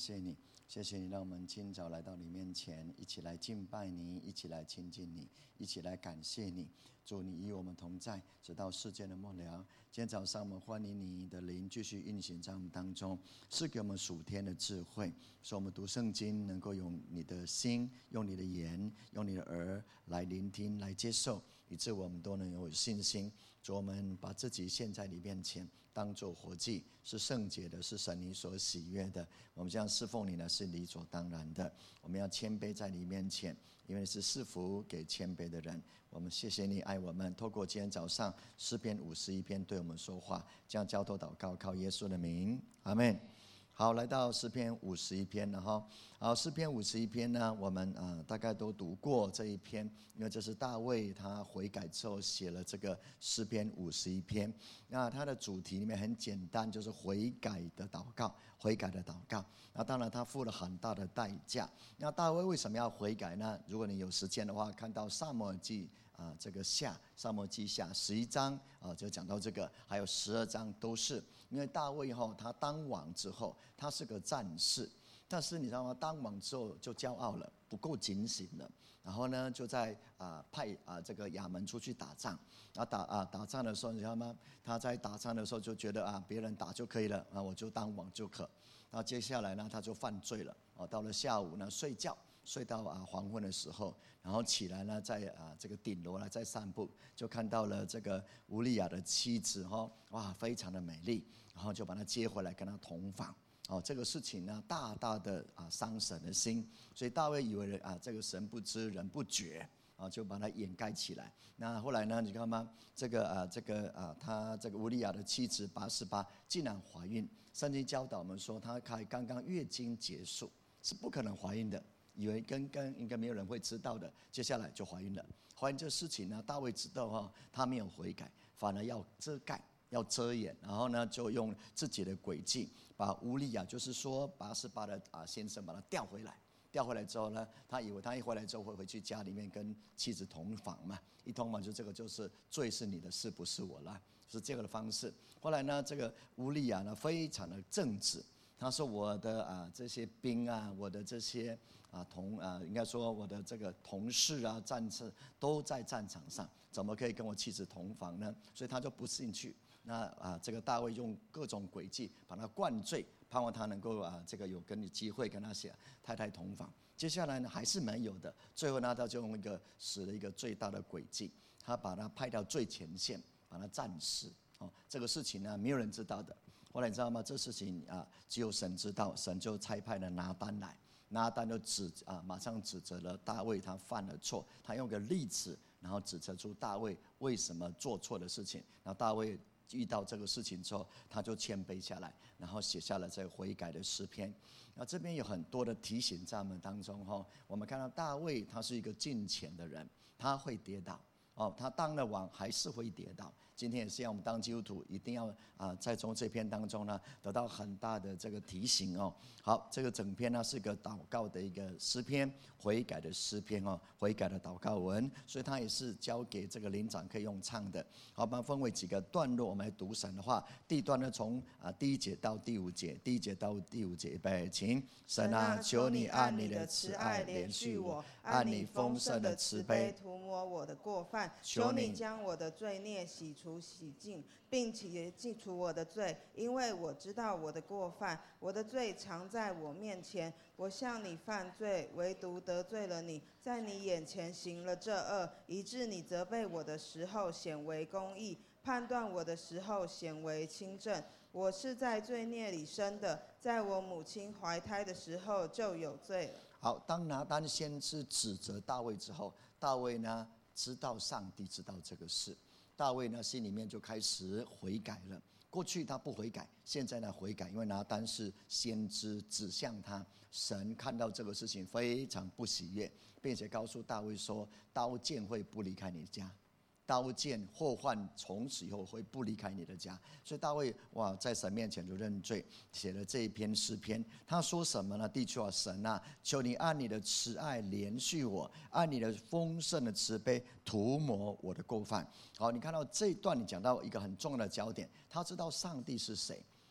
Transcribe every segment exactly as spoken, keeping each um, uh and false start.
谢你，谢谢你让我们今早来到你面前，一起来敬拜你，一起来亲近你，一起来感谢你。主，你与我们同在，直到世界的末了。今天早上我们欢迎你的灵继续运行在我们当中，是给我们属天的智慧，使我们读圣经能够用你的心，用你的言，用你的耳来聆听，来接受，以致我们都能有信心。主，我们把自己献在你面前，当作活祭，是圣洁的，是神你所喜悦的。我们这样侍奉你呢，是理所当然的。我们要谦卑在你面前，因为是赐福给谦卑的人。我们谢谢你爱我们，透过今天早上诗篇五十一篇对我们说话，这样交托祷告，靠耶稣的名，阿们。好，来到诗篇五十一篇了哈。好，诗篇五十一篇呢，我们呃大概都读过这一篇，因为这是大卫他悔改之后写了这个诗篇五十一篇。那它的主题里面很简单，就是悔改的祷告，悔改的祷告。那当然他付了很大的代价。那大卫为什么要悔改呢？如果你有时间的话，看到撒母耳记啊，这个下撒母耳记下十一章啊，就讲到这个，还有十二章都是。因为大卫哈，他当王之后，他是个战士，但是你知道吗？当王之后就骄傲了，不够警醒了。然后呢，就在啊派啊这个亚门出去打仗，啊打啊打仗的时候，你知道吗？他在打仗的时候就觉得啊别人打就可以了，啊我就当王就可。然后接下来呢，他就犯罪了。哦，到了下午呢睡觉。睡到啊黄昏的时候，然后起来呢，在啊这个顶楼呢在散步，就看到了这个乌利亚的妻子哈，哇，非常的美丽，然后就把她接回来跟她同房。哦，这个事情呢，大大的啊伤神的心，所以大卫以为啊这个神不知人不觉啊，就把它掩盖起来。那后来呢，你看吗？这个啊这个啊他这个乌利亚的妻子拔示巴竟然怀孕，圣经教导我们说，她才刚刚月经结束，是不可能怀孕的。以为跟跟应该没有人会知道的，接下来就怀孕了。怀孕这事情呢，大卫知道哈，他没有悔改，反而要遮盖，要遮掩，然后呢，就用自己的诡计，把乌利亚，就是说拔示巴的啊先生，把他调回来。调回来之后呢，他以为他一回来之后会回去家里面跟妻子同房嘛，一同房就这个就是罪是你的事，不是我啦，是这个的方式。后来呢，这个乌利亚呢非常的正直。他说：“我的啊这些兵啊，我的这些啊同啊，应该说我的这个同事啊、战士都在战场上，怎么可以跟我妻子同房呢？”所以他就不进去。那啊，这个大卫用各种诡计把他灌醉，盼望他能够啊这个有跟你机会跟他写太太同房。接下来呢还是没有的，最后呢他就用一个使了一个最大的诡计，他把他派到最前线，把他战死。哦，这个事情呢没有人知道的。后来你知道吗？这事情啊，只有神知道，神就差派了拿单来，拿单就指啊，马上指责了大卫，他犯了错，他用个例子，然后指责出大卫为什么做错的事情。然后大卫遇到这个事情之后，他就谦卑下来，然后写下了这个悔改的诗篇。那这边有很多的提醒在我们当中哈，我们看到大卫他是一个敬虔的人，他会跌倒哦，他当了王还是会跌倒。今天也是让我们当基督徒一定要啊，在从这篇当中呢，得到很大的这个提醒哦。好，这个整篇呢是个祷告的一个诗篇，悔改的诗篇哦，悔改的祷告文，所以它也是交给这个灵长可以用唱的。好，我们分为几个段落，我们来读神的话。第一段呢，从啊第一节到第五节，第一节到第五节，预备，请。神啊，求你按你的慈爱怜恤我，按你丰盛的慈悲涂抹我的过犯，求你将我的罪孽洗除洗净，并且记除我的罪，因为我知道我的过犯，我的罪常在我面前。我向你犯罪，唯独得罪了你，在你眼前行了这恶，以致你责备我的时候显为公义，判断我的时候显为清正。我是在罪孽里生的，在我母亲怀胎的时候就有罪了。 好，当拿单先知指责大卫之后，大卫呢知道上帝知道这个事，大卫呢心里面就开始悔改了。过去他不悔改，现在呢悔改，因为拿单是先知指向他，神看到这个事情非常不喜悦，并且告诉大卫说，刀剑会不离开你家。刀剑祸患从此以后会不离开你的家，所以大卫哇，在神面前就认罪，写了这一篇诗篇。他说什么呢？第一句话，神啊，求你按你的慈爱怜恤我，按你的丰盛的慈悲涂抹我的过犯。好，你看到这一段，你讲到一个很重要的焦点，他知道上帝是谁。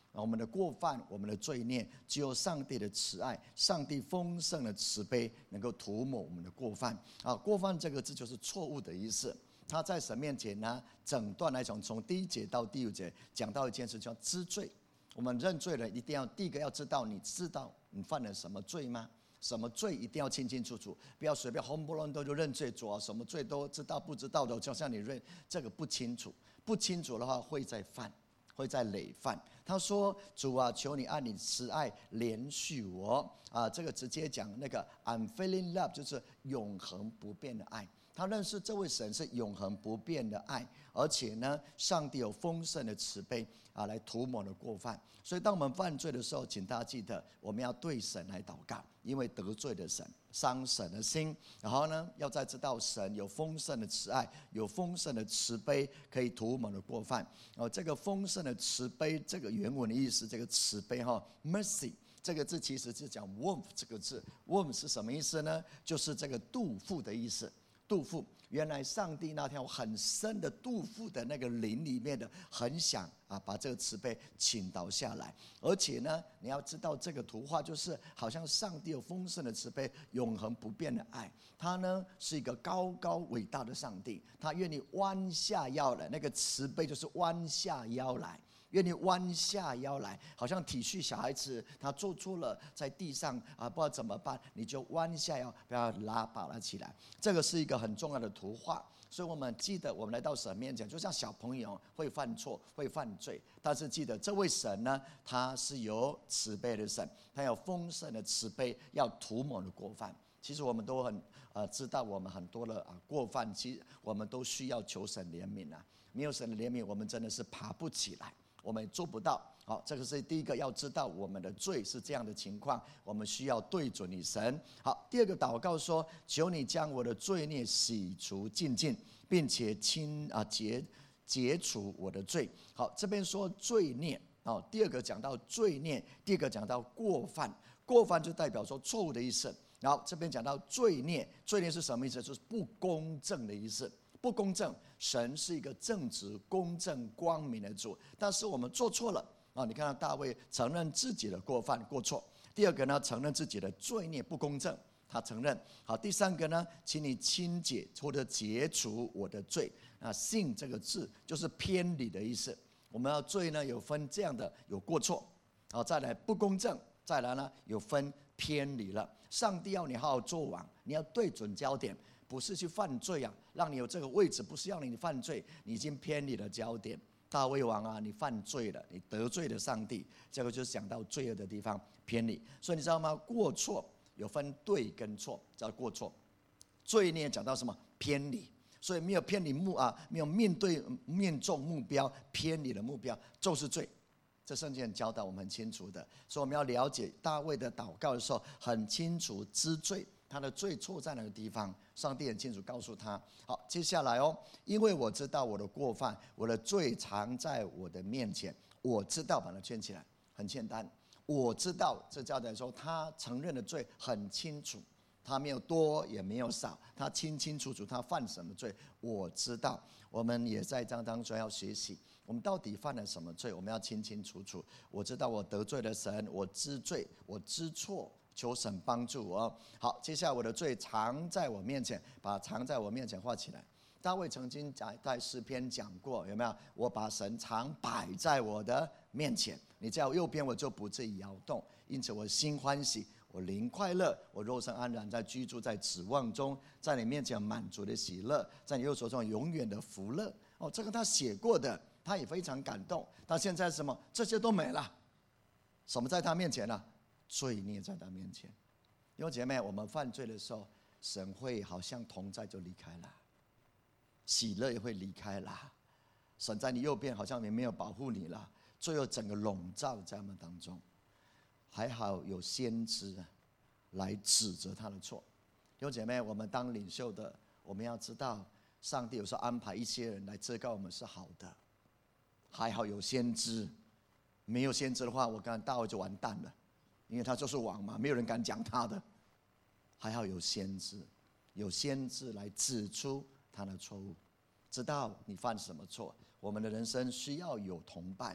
我们的过犯，我们的罪孽，只有上帝的慈爱，上帝丰盛的慈悲能够涂抹我们的过犯。啊，过犯这个字就是错误的意思。他在神面前呢，整段来讲，从第一节到第五节，讲到一件事叫知罪。我们认罪了，一定要第一个要知道，你知道你犯了什么罪吗？什么罪一定要清清楚楚，不要随便轰不乱都就认罪主啊，什么罪都知道不知道的，就像你认这个不清楚，不清楚的话会再犯，会再累犯。他说：“主啊，求你按你慈爱怜恤我啊！”这个直接讲那个 unfailing love 就是永恒不变的爱。他认识这位神是永恒不变的爱，而且呢，上帝有丰盛的慈悲啊，来涂抹的过犯。所以，当我们犯罪的时候，请大家记得，我们要对神来祷告，因为得罪了神，伤神的心。然后呢，要再知道神有丰盛的慈爱，有丰盛的慈悲，可以涂抹的过犯。哦，这个丰盛的慈悲，这个原文的意思，这个慈悲哈 ，mercy。这个字其实是讲 warmth 这个字 ，warmth 是什么意思呢？就是这个肚腹的意思。肚腹，原来上帝那条很深的肚腹的那个灵里面的，很想啊把这个慈悲倾倒下来。而且呢，你要知道这个图画就是好像上帝有丰盛的慈悲，永恒不变的爱。他呢是一个高高伟大的上帝，他愿意弯下腰来，那个慈悲就是弯下腰来。愿你弯下腰来，好像体恤小孩子，他做错了，在地上啊，不知道怎么办，你就弯下腰，不要拉把他起来。这个是一个很重要的图画，所以我们记得，我们来到神面前，就像小朋友会犯错、会犯罪，但是记得这位神呢，他是有慈悲的神，他有丰盛的慈悲，要涂抹的过犯。其实我们都很呃知道，我们很多的啊过犯，其实我们都需要求神怜悯啊。没有神的怜悯，我们真的是爬不起来。我们做不到。好，这个是第一个，要知道我们的罪是这样的情况，我们需要对准你神。好，第二个祷告说：求你将我的罪孽洗除净尽，并且清啊解解除我的罪。好，这边说罪孽。好，第二个讲到罪孽，第二个讲到过犯，过犯就代表说错误的意思。然后这边讲到罪孽，罪孽是什么意思？就是不公正的意思。不公正，神是一个正直、公正、光明的主，但是我们做错了啊！你看到大卫承认自己的过犯、过错。第二个呢，承认自己的罪孽不公正，他承认。好，第三个呢，请你清解或者解除我的罪。啊，信这个字就是偏离的意思。我们要罪呢，有分这样的，有过错，好，再来不公正，再来呢有分偏离了。上帝要你好好做王，你要对准焦点。不是去犯罪啊，让你有这个位置，不是要你犯罪，你已经偏离了焦点。大卫王啊，你犯罪了，你得罪了上帝，这个就是讲到罪恶的地方偏离。所以你知道吗？过错有分对跟错，叫过错。罪孽讲到什么？偏离。所以没有偏离目啊，没有面对面中目标，偏离了目标就是罪。这圣经教导我们很清楚的，所以我们要了解大卫的祷告的时候，很清楚知罪。他的罪错在哪个地方？上帝很清楚告诉他。好，接下来哦，因为我知道我的过犯，我的罪常在我的面前。我知道，把它圈起来，很简单。我知道，这教导说他承认的罪很清楚，他没有多也没有少，他清清楚楚他犯什么罪。我知道，我们也在这当中要学习，我们到底犯了什么罪，我们要清清楚楚。我知道我得罪了神，我知罪，我知错。求神帮助我。好，接下来我的罪藏在我面前，把藏在我面前画起来。大卫曾经在诗篇讲过，有没有？我把神常摆在我的面前，你在我右边，我就不至于摇动。因此我心欢喜，我灵快乐，我肉身安然，在居住在指望中，在你面前满足的喜乐，在你右手中永远的福乐。哦，这个他写过的，他也非常感动。但现在什么？这些都没了。什么在他面前呢、啊？罪孽在他面前。弟兄姐妹，我们犯罪的时候，神会好像同在就离开了，喜乐也会离开了。神在你右边，好像也没有保护你了，罪恶整个笼罩在我们当中。还好有先知来指责他的错。弟兄姐妹，我们当领袖的，我们要知道，上帝有时候安排一些人来遮盖我们是好的。还好有先知，没有先知的话，我刚才大卫就完蛋了。因为他就是王嘛，没有人敢讲他的。还好有先知，有先知来指出他的错误，知道你犯什么错。我们的人生需要有同伴，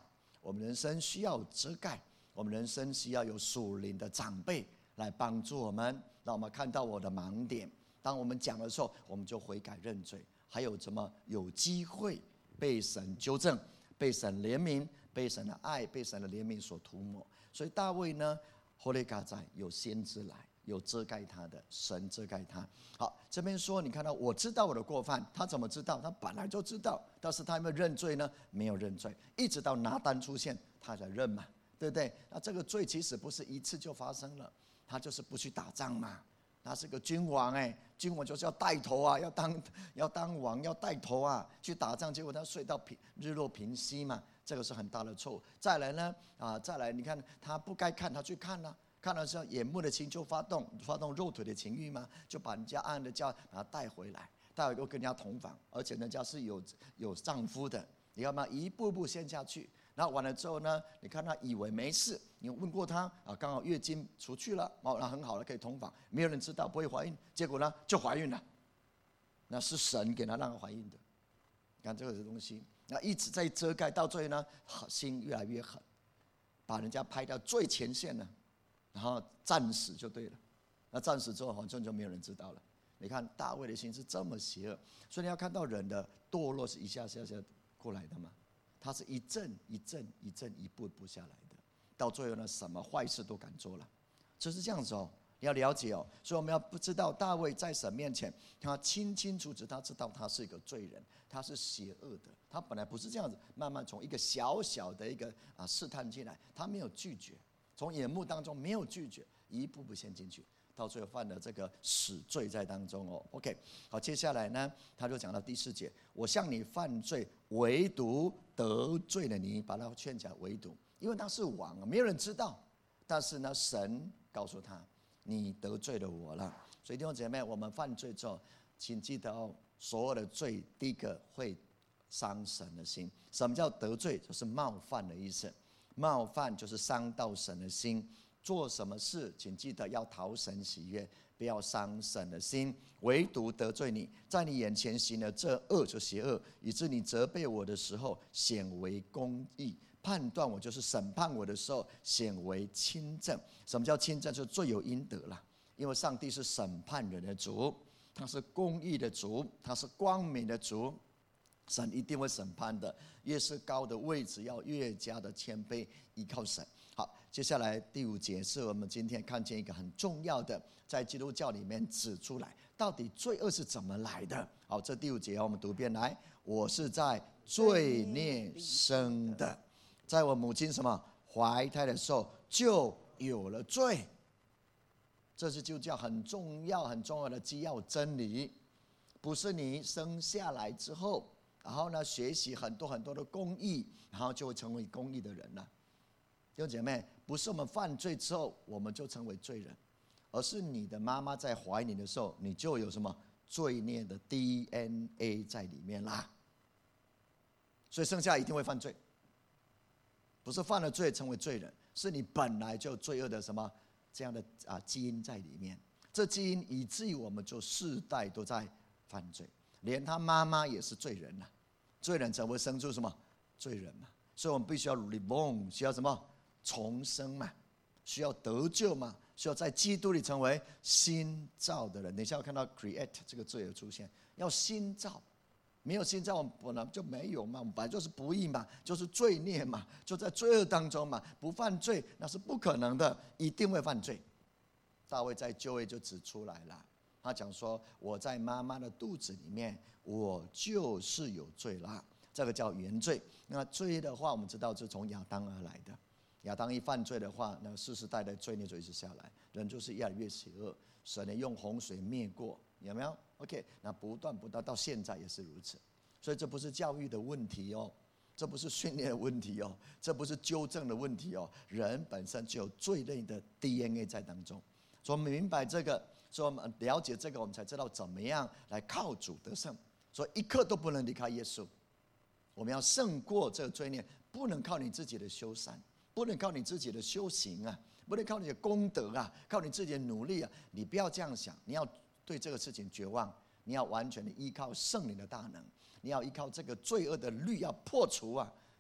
我们人生需要遮盖，我们人生需要有属灵的长辈来帮助我们，让我们看到我的盲点。当我们讲的时候，我们就悔改认罪，还有什么有机会被神纠正，被神怜悯，被神的爱，被神的怜悯所涂抹。所以大卫呢，后来嘎在有先知来，有遮盖他的，神遮盖他。好，这边说你看到我知道我的过犯，他怎么知道？他本来就知道，但是他有没有认罪呢？没有认罪，一直到拿单出现，他才认嘛，对不对？那这个罪其实不是一次就发生了，他就是不去打仗嘛。他是个君王哎，君王就是要带头啊，要当要当王，要带头啊，去打仗。结果他睡到平日落平息嘛，这个是很大的错误。再来呢啊，再来你看他不该看，他去看了、啊，看了之后眼目的情就发动，发动肉体的情欲嘛，就把人家暗的叫把他带回来，带回又跟人家同房，而且人家是有有丈夫的，你看嘛，一步步陷下去。然后完了之后呢，你看他以为没事，你问过他啊，刚好月经出去了，哦，那很好了，可以同房，没有人知道，不会怀孕。结果呢，就怀孕了，那是神给他让她怀孕的。你看这个东西，那一直在遮盖，到最后呢，心越来越狠，把人家拍到最前线了，然后战死就对了。那战死之后，好像就没有人知道了。你看大卫的心是这么邪恶，所以你要看到人的堕落是一下下下过来的嘛。他是一阵一阵一阵一步一步下来的，到最后呢，什么坏事都敢做了，就是这样子哦。你要了解哦，所以我们要不知道大卫在神面前，他清清楚楚，他知道他是一个罪人，他是邪恶的，他本来不是这样子，慢慢从一个小小的一个啊试探进来，他没有拒绝，从眼目当中没有拒绝，一步步陷进去。到最后犯了这个死罪在当中哦 ，OK， 好，接下来呢，他就讲到第四节，我向你犯罪，唯独得罪了你，把他劝起来，唯独，因为他是王，没有人知道，但是呢，神告诉他，你得罪了我了。所以弟兄姐妹，我们犯罪之后，请记得哦，所有的罪，第一个会伤神的心。什么叫得罪？就是冒犯的意思，冒犯就是伤到神的心。做什么事，请记得要讨神喜悦，不要伤神的心。唯独得罪你，在你眼前行了这恶就邪恶，以致你责备我的时候显为公义，判断我就是审判我的时候显为清正。什么叫清正？就是罪有应得啦。因为上帝是审判人的主，他是公义的主，他是光明的主，神一定会审判的。越是高的位置，要越加的谦卑，依靠神。好，接下来第五节是我们今天看见一个很重要的，在基督教里面指出来，到底罪恶是怎么来的。好，这第五节我们读一遍来。我是在罪孽生的，在我母亲什么怀胎的时候就有了罪。这是基督教很重要很重要的基要真理，不是你生下来之后，然后呢学习很多很多的公义，然后就会成为公义的人了。弟兄姐妹，不是我们犯罪之后我们就成为罪人，而是你的妈妈在怀你的时候，你就有什么罪孽的 D N A 在里面啦。所以生下来一定会犯罪，不是犯了罪成为罪人，是你本来就罪恶的什么这样的啊基因在里面。这基因以至于我们就世代都在犯罪，连他妈妈也是罪人呐、啊。罪人怎么会生出什么罪人嘛？所以我们必须要 reborn， 需要什么？重生嘛，需要得救嘛，需要在基督里成为新造的人。等一下要看到 create 这个字也出现，要新造，没有新造我们本来就没有嘛，我们本来就是不义嘛，就是罪孽嘛，就在罪恶当中嘛，不犯罪那是不可能的，一定会犯罪。大卫在旧约就指出来了，他讲说我在妈妈的肚子里面，我就是有罪啦，这个叫原罪。那罪的话，我们知道是从亚当而来的。亚当一犯罪的话，那世世代代罪孽就一直下来，人就是越来越邪恶。神呢用洪水灭过，有没有 ？OK， 那不断不断到现在也是如此。所以这不是教育的问题哦，这不是训练的问题哦，这不是纠正的问题哦，人本身就有罪孽的 D N A 在当中。所以我们明白这个，所以我们了解这个，我们才知道怎么样来靠主得胜。所以一刻都不能离开耶稣，我们要胜过这个罪孽，不能靠你自己的修善。不能靠你自己的修行啊，不能靠你的功德啊，靠你自己的努力啊，你不要这样想，你要对这个事情绝望，你要完全的依靠圣灵的大能，你要依靠这个罪恶的律要破除啊，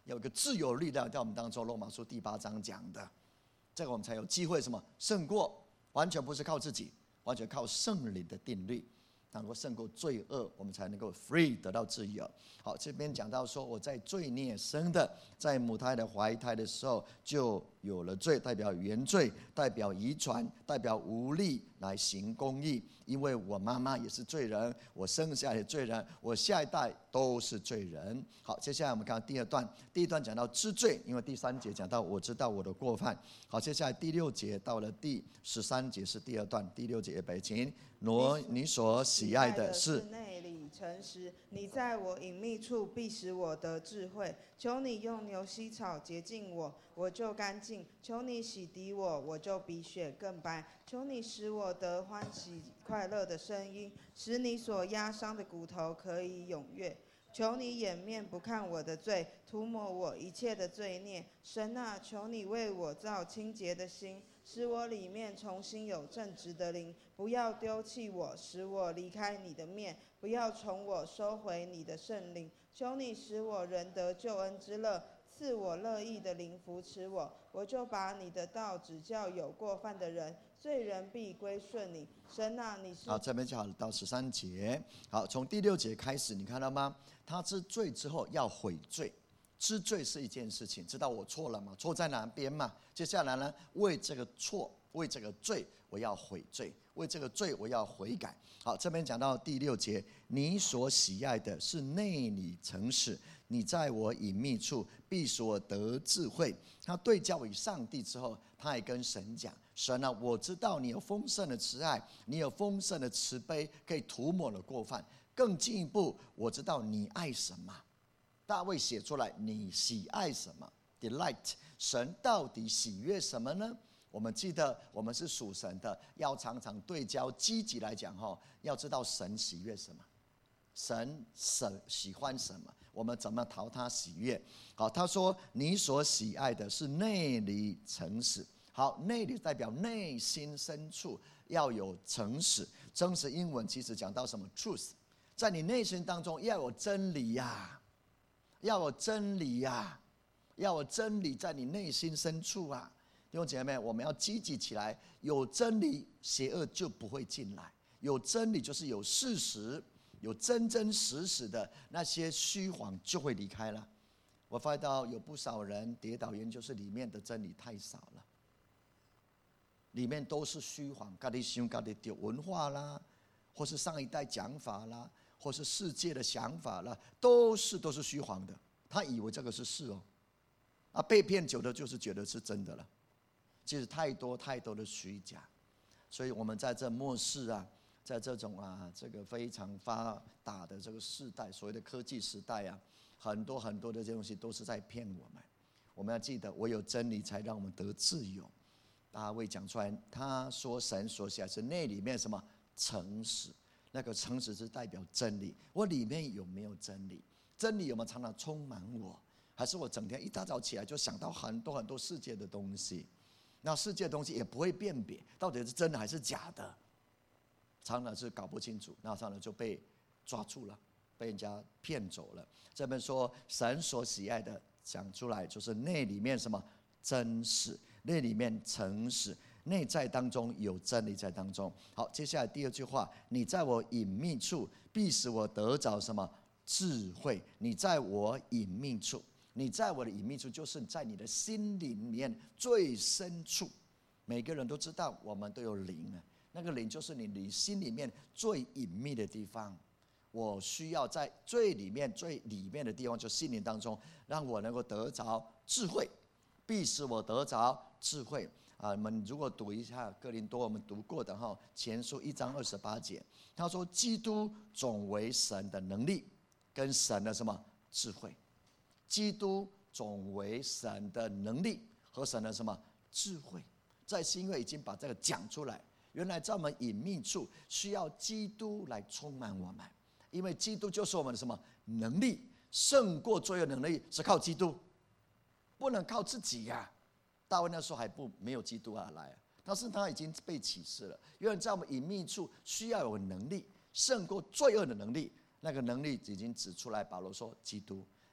有一个自由力量在我们当中。罗马书第八章讲的，这个我们才有机会什么胜过，完全不是靠自己，完全靠圣灵的定律，能够胜过罪恶，我们才能够 free 得到自由。好，这边讲到说，我在罪孽生的，在母胎的怀胎的时候就有了罪，代表原罪，代表遗传，代表无力来行公义。因为我妈妈也是罪人，我生下来的罪人，我下一代都是罪人。好，接下来我们看第二段，第一段讲到知罪，因为第三节讲到我知道我的过犯。好，接下来第六节到了第十三节是第二段，第六节北请挪你所喜爱的是内里诚实，你在我隐秘处必使我得智慧。求你用牛膝草洁净我，我就干净；求你洗涤我，我就比雪更白。求你使我得欢喜快乐的声音，使你所压伤的骨头可以踊跃。求你掩面不看我的罪，涂抹我一切的罪孽。神啊，求你为我造清洁的心，使我里面重新有正直的灵。不要丢弃我，使我离开你的面；不要从我收回你的圣灵。求你使我仍得救恩之乐，赐我乐意的灵扶持我。我就把你的道指教有过犯的人，罪人必归顺你。神啊，你是…… 好，这边就好到十三节。好，从第六节开始，你看到吗？他知罪之后要悔罪，知罪是一件事情，知道我错了嘛？错在哪边嘛？接下来呢，为这个错，为这个罪，我要悔罪，为这个罪我要悔改。好，这边讲到第六节，你所喜爱的是内里诚实，你在我隐秘处必使我得智慧。他对焦于上帝之后，他也跟神讲：神啊，我知道你有丰盛的慈爱，你有丰盛的慈悲，可以涂抹了过犯。更进一步，我知道你爱什么。大卫写出来，你喜爱什么 ？Delight， 神到底喜悦什么呢？我们记得，我们是属神的，要常常对焦，积极来讲哈，要知道神喜悦什么，神神喜欢什么，我们怎么讨他喜悦？好，他说你所喜爱的是内里诚实。好，内里代表内心深处要有诚实，诚实英文其实讲到什么 ？truth， 在你内心当中要有真理呀、啊，要有真理呀、啊，要有真理在你内心深处啊。弟兄姐妹，我们要积极起来，有真理，邪恶就不会进来；有真理，就是有事实，有真真实实的那些虚谎就会离开了。我发现到有不少人跌倒，原因就是里面的真理太少了，里面都是虚谎，自己想自己对文化啦，或是上一代讲法啦，或是世界的想法啦，都是都是虚谎的。他以为这个是事哦，啊，被骗久了就是觉得是真的了。其实太多太多的虚假，所以我们在这末世啊，在这种啊这个非常发达的这个时代，所谓的科技时代啊，很多很多的这些东西都是在骗我们。我们要记得，唯有真理才让我们得自由。大卫讲出来，他说神所写是那里面什么诚实，那个诚实是代表真理。我里面有没有真理？真理有没有常常充满我？还是我整天一大早起来就想到很多很多世界的东西？那世界的东西也不会辨别到底是真的还是假的，常常是搞不清楚，那常常就被抓住了，被人家骗走了。这边说神所喜爱的，讲出来就是那里面什么真实，那里面诚实，内在当中有真理在当中。好，接下来第二句话，你在我隐秘处必使我得着什么智慧。你在我隐秘处，你在我的隐秘处，就是在你的心里面最深处。每个人都知道，我们都有灵啊，那个灵就是你你心里面最隐秘的地方。我需要在最里面、最里面的地方，就心灵当中，让我能够得着智慧，必使我得着智慧啊！我们如果读一下哥林多，我们读过的哈，前书一章二十八节，他说：“基督总为神的能力，跟神的什么智慧。”基督总为神的能力和神的什么智慧，在新约已经把这个讲出来。原来在我们隐秘处需要基督来充满我们，因为基督就是我们的什么能力，胜过罪恶的能力是靠基督，不能靠自己呀、啊。大卫那时候还不没有基督而来，但是他已经被启示了。原来在我们隐秘处需要有能力，胜过罪恶的能力，那个能力已经指出来。保罗说基督。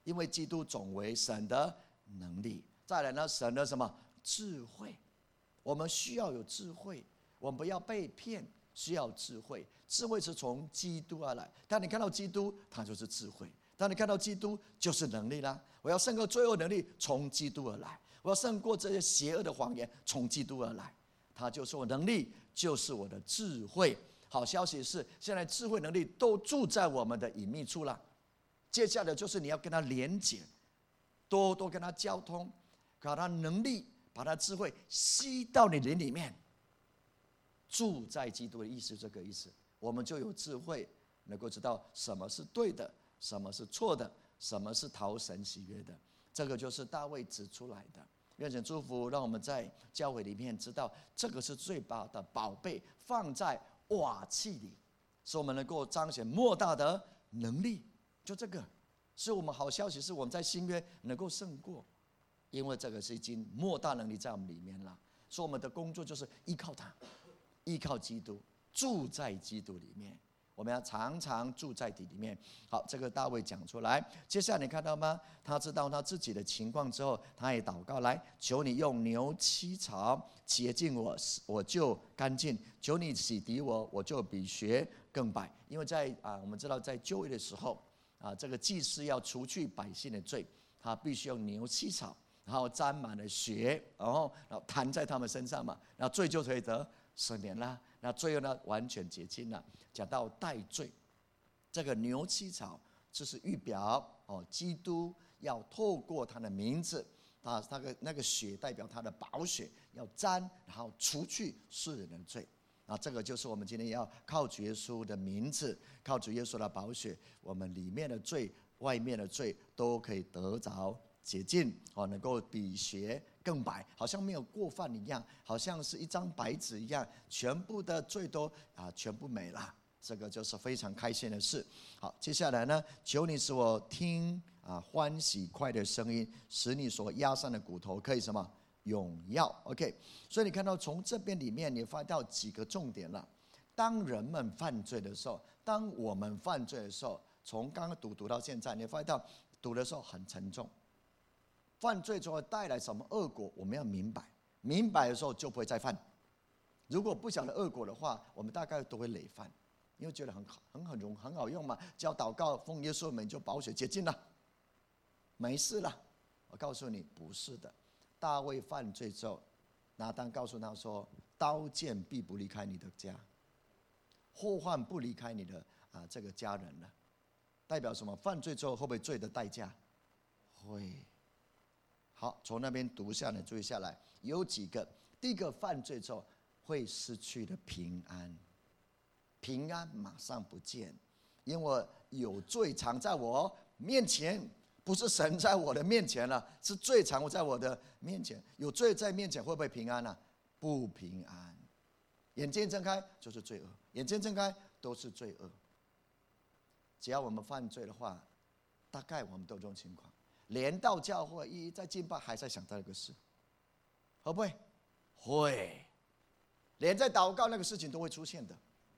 因为基督总为神的能力。再来呢，神的什么智慧？我们需要有智慧，我们不要被骗，需要智慧。智慧是从基督而来。当你看到基督，它就是智慧；当你看到基督，就是能力啦。我要胜过罪恶能力，从基督而来；我要胜过这些邪恶的谎言，从基督而来。它就是我能力，就是我的智慧。好消息是，现在智慧能力都住在我们的隐秘处了。接下来就是你要跟他连结，多多跟他交通，把他能力，把他智慧吸到你灵里面，住在基督的意思，这个意思，我们就有智慧，能够知道什么是对的，什么是错的，什么是讨神喜悦的。这个就是大卫指出来的。愿神祝福，让我们在教会里面知道，这个是最大的宝贝，放在瓦器里，使我们能够彰显莫大的能力。就这个是我们好消息，是我们在新约能够胜过，因为这个是已经莫大能力在我们里面了。所以我们的工作就是依靠他，依靠基督，住在基督里面。我们要常常住在底里面。好，这个大卫讲出来。接下来你看到吗？他知道他自己的情况之后，他也祷告来，求你用牛膝草洁净我，我就干净；求你洗涤我，我就比雪更白。因为在啊，我们知道在旧约的时候啊，这个祭司要除去百姓的罪，他必须用牛膝草，然后沾满了血，然后然后弹在他们身上嘛，然后罪就可以得赦免啦。那最后呢，完全洁净了。讲到代罪，这个牛膝草就是预表哦，基督要透过他的名字，啊，那个那个血代表他的宝血，要沾，然后除去世人的罪。啊，这个就是我们今天要靠主耶稣的名字，靠主耶稣的宝血，我们里面的罪、外面的罪都可以得着洁净，哦，能够比雪更白，好像没有过犯一样，好像是一张白纸一样，全部的罪都啊全部没了。这个就是非常开心的事。好，接下来呢，求你使我听啊欢喜快的声音，使你所压伤的骨头可以什么永耀。OK， 所以你看到从这边里面，你发现到几个重点了。当人们犯罪的时候，当我们犯罪的时候，从刚刚读读到现在，你发现到读的时候很沉重。犯罪就会带来什么恶果，我们要明白。明白的时候就不会再犯。如果不晓得恶果的话，我们大概都会累犯。因为觉得很好，很很容很好用嘛，只要祷告奉耶稣的名就宝血洁净了，没事了。我告诉你，不是的。大卫犯罪之后，拿单告诉他说：“刀剑必不离开你的家，祸患不离开你的啊这个家人了。”代表什么？犯罪之后会不会罪的代价？会。好，从那边读下来，注意下来，有几个。第一个，犯罪之后会失去了平安。平安马上不见，因为有罪藏在我面前，不是神在我的面前了，是罪藏在我的面前。有罪在面前，会不会平安呢、啊？不平安。眼睛睁开就是罪恶，眼睛睁开都是罪恶。只要我们犯罪的话，大概我们都有这种情况。连到教会一在敬拜，还在想到那个事，会不会？会。连在祷告那个事情都会出现的。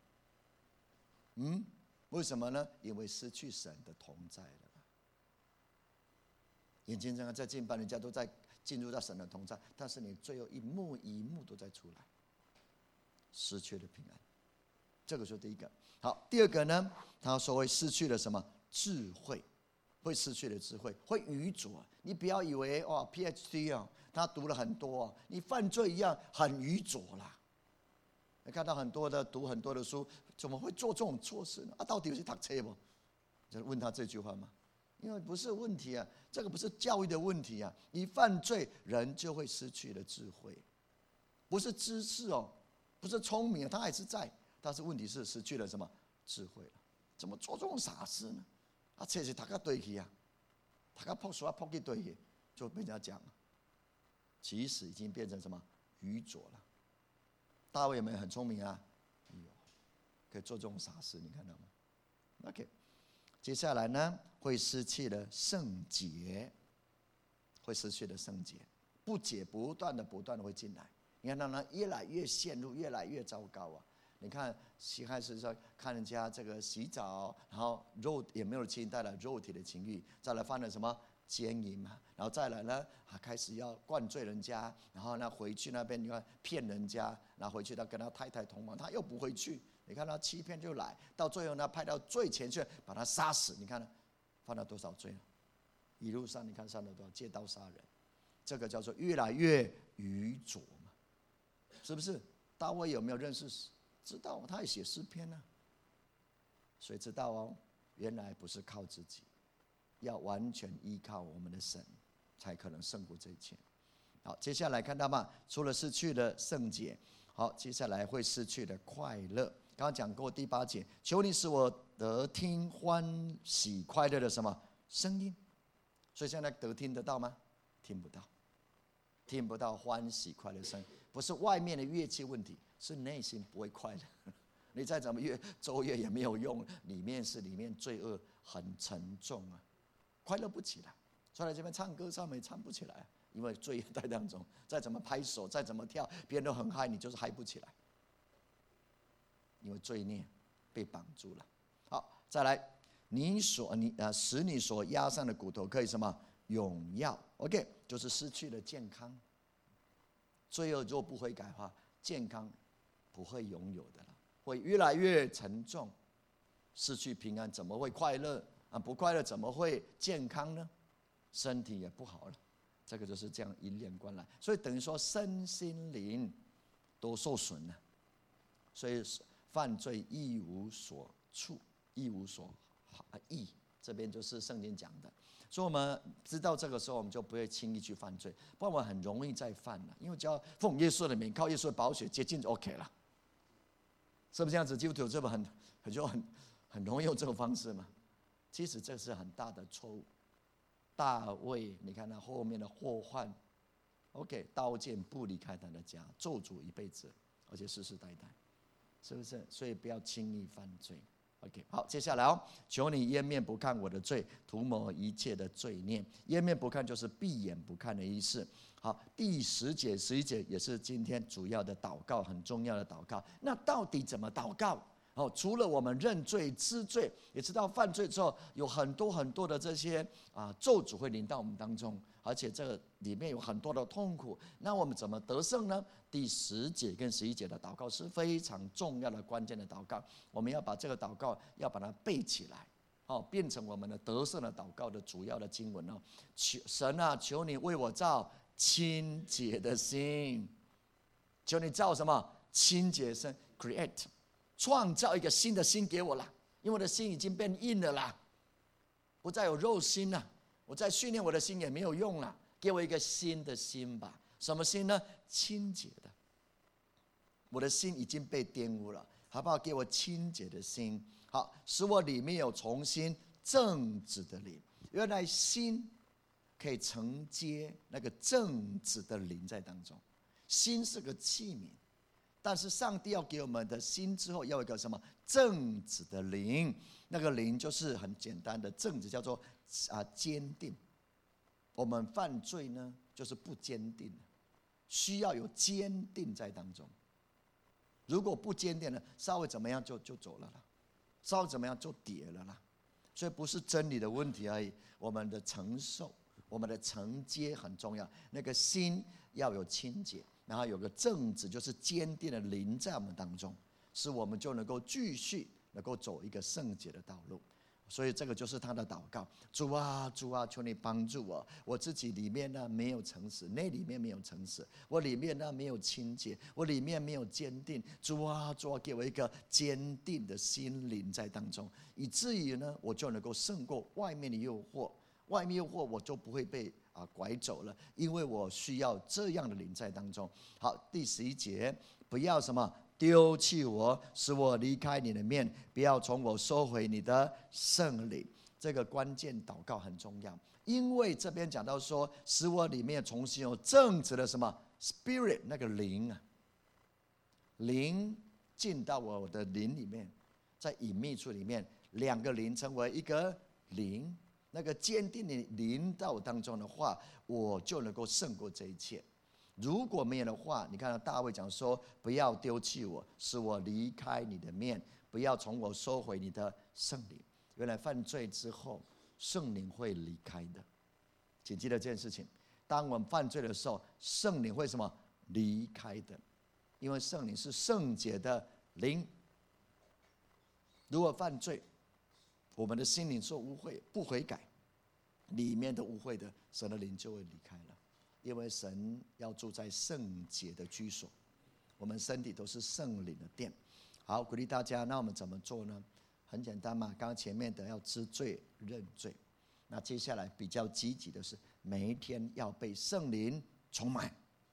嗯，为什么呢？因为失去神的同在了。眼睛睁开在敬拜，人家都在进入到神的同在，但是你最后一幕一幕都在出来，失去了平安。这个是第一个。好，第二个呢？他说会失去了什么？智慧，会失去了智慧，会愚拙。你不要以为哦 ，P H D 啊，他读了很多，你犯罪一样很愚拙啦。你看到很多的读很多的书，怎么会做这种错事呢？啊，到底有些读册不？就问他这句话吗？因为不是问题啊，这个不是教育的问题啊。一犯罪，人就会失去了智慧，不是知识哦，不是聪明，他还是在，但是问题是失去了什么智慧了？怎么做这种傻事呢？啊，这是他个对去啊，他个破书啊破去对去，就被人家讲了，其实已经变成什么愚拙了。大卫有没有很聪明啊？有，可以做这种傻事，你看到吗 ？OK， 接下来呢，会失去了圣洁，会失去了圣洁，不解不断的不断的会进来。你看到呢，越来越陷入，越来越糟糕啊！ 你看西汉时说看人家这个洗澡，然后肉也没有亲，带来肉体的情欲，再来犯了什么奸淫嘛，然后再来呢，啊开始要灌醉人家，然后呢回去那边你看骗人家，然后回去他跟他太太同房，他又不回去，你看他欺骗就来，到最后呢派到最前去把他杀死，你看呢犯了多少罪了？一路上你看上了多少借刀杀人，这个叫做越来越愚拙嘛，是不是？大卫有没有认识？知道，他也写诗篇呢、啊。所以知道哦，原来不是靠自己，要完全依靠我们的神，才可能胜过这一切。好，接下来看到吗？除了失去了圣洁，好，接下来会失去的快乐。刚刚讲过第八节，求你使我得听欢喜快乐的什么声音？所以现在得听得到吗？听不到，听不到欢喜快乐声，不是外面的乐器问题，是内心不会快乐。你再怎么乐奏乐也没有用，里面是里面罪恶很沉重啊，快乐不起来。所以来这边唱歌上面唱不起来，因为罪恶在当中。再怎么拍手，再怎么跳，别人都很嗨，你就是嗨不起来，因为罪孽被绑住了。好，再来。你所你啊，使你所压伤的骨头可以什么永耀 ？OK， 就是失去了健康。罪恶若不悔改的话，健康不会拥有的了，会越来越沉重。失去平安怎么会快乐啊？不快乐怎么会健康呢？身体也不好了，这个就是这样一连贯来，所以等于说身心灵都受损了，所以犯罪一无所处，一无所益，这边就是圣经讲的，所以我们知道这个时候，我们就不会轻易去犯罪，不然我们很容易再犯了。因为只要奉耶稣的名，靠耶稣的宝血洁净就 OK 了，是不是这样子？基督徒这么很很就很很容易用这种方式嘛？其实这是很大的错误。大卫，你看他后面的祸患 ，OK， 刀剑不离开他的家，咒诅一辈子，而且世世代代，是不是？所以不要轻易犯罪。OK， 好，接下来哦，求你掩面不看我的罪，涂抹一切的罪孽。掩面不看就是闭眼不看的意思。好，第十节、十一节也是今天主要的祷告，很重要的祷告。那到底怎么祷告？哦，除了我们认罪知罪，也知道犯罪之后有很多很多的这些啊咒诅会临到我们当中，而且这个里面有很多的痛苦。那我们怎么得胜呢？第十节跟十一节的祷告是非常重要的关键的祷告，我们要把这个祷告要把它背起来，哦，变成我们的得胜的祷告的主要的经文哦。求神啊，求你为我造清洁的心，求你造什么清洁心 ？Create。创造一个新的心给我了，因为我的心已经变硬了啦，不再有肉心了，我再训练我的心也没有用了，给我一个新的心吧。什么心呢？清洁的。我的心已经被玷污了，好不好？给我清洁的心，好，使我里面有重新正直的灵。原来心可以承接那个正直的灵在当中，心是个器皿。但是上帝要给我们的心之后，要有一个什么正直的灵？那个灵就是很简单的正直，叫做啊坚定。我们犯罪呢，就是不坚定，需要有坚定在当中。如果不坚定了，稍微怎么样就就走了啦，稍微怎么样就跌了啦。所以不是真理的问题而已，我们的承受、我们的承接很重要。那个心要有清洁。然后有个正直，就是坚定的灵在我们当中，使我们就能够继续能够走一个圣洁的道路。所以这个就是他的祷告：主啊，主啊，求你帮助我，我自己里面呢没有诚实，那里面没有诚实，我里面呢没有清洁，我里面没有坚定。主啊，主啊，给我一个坚定的心灵在当中，以至于呢，我就能够胜过外面的诱惑，外面诱惑我就不会被。啊，拐走了，因为我需要这样的灵在当中。好，第十一节，不要什么丢弃我，使我离开你的面，不要从我收回你的圣灵。这个关键祷告很重要，因为这边讲到说，使我里面重新有正直的什么 spirit 那个灵啊，灵进到我的灵里面，在隐秘处里面，两个灵成为一个灵。那个坚定的灵到当中的话，我就能够胜过这一切。 如果没有的话，你看到大卫讲说：“不要丢弃我，使我离开你的面，不要从我收回你的圣灵。”原来犯罪之后，圣灵会离开的。请记得这件事情。当我们犯罪的时候，圣灵会什么离开的？因为圣灵是圣洁的灵。如果犯罪，我们的心灵受污秽，不悔改，里面的污秽的，神的灵就会离开了。因为神要住在圣洁的居所，我们身体都是圣灵的殿。好，鼓励大家，那我们怎么做呢？很简单嘛，刚刚前面的要知罪认罪，那接下来比较积极的是，每一天要被圣灵充满。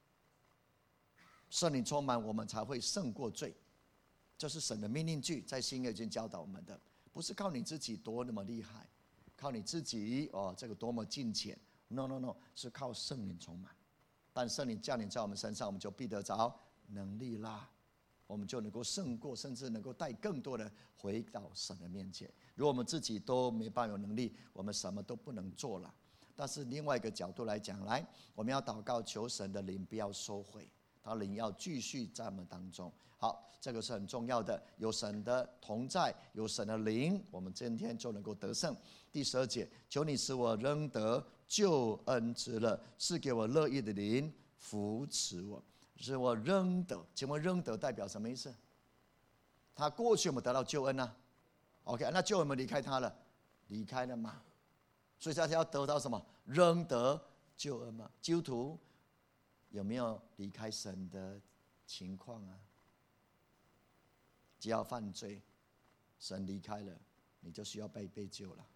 圣灵充满，我们才会胜过罪。这是神的命令句，在新约已经教导我们的，不是靠你自己多那么厉害，靠你自己哦，这个多么敬虔。No no no， 是靠圣灵充满。但圣灵降临在我们身上，我们就必得着能力啦，我们就能够胜过，甚至能够带更多的回到神的面前。如果我们自己都没办法有能力，我们什么都不能做了。但是另外一个角度来讲，来，我们要祷告，求神的灵不要收回，他灵要继续在我们当中。好，这个是很重要的。有神的同在，有神的灵，我们今天就能够得胜。第十二节，求你使我仍得救恩之乐，赐给我乐意的灵扶持我，使我仍得。请问仍得代表什么意思？他过去有没有得到救恩呢、啊、？OK， 那救恩有没有离开他了？离开了嘛。所以他要得到什么？仍得救恩嘛。基督徒有没有离开神的情况啊？只要犯罪，神离开了，你就需要被被救了。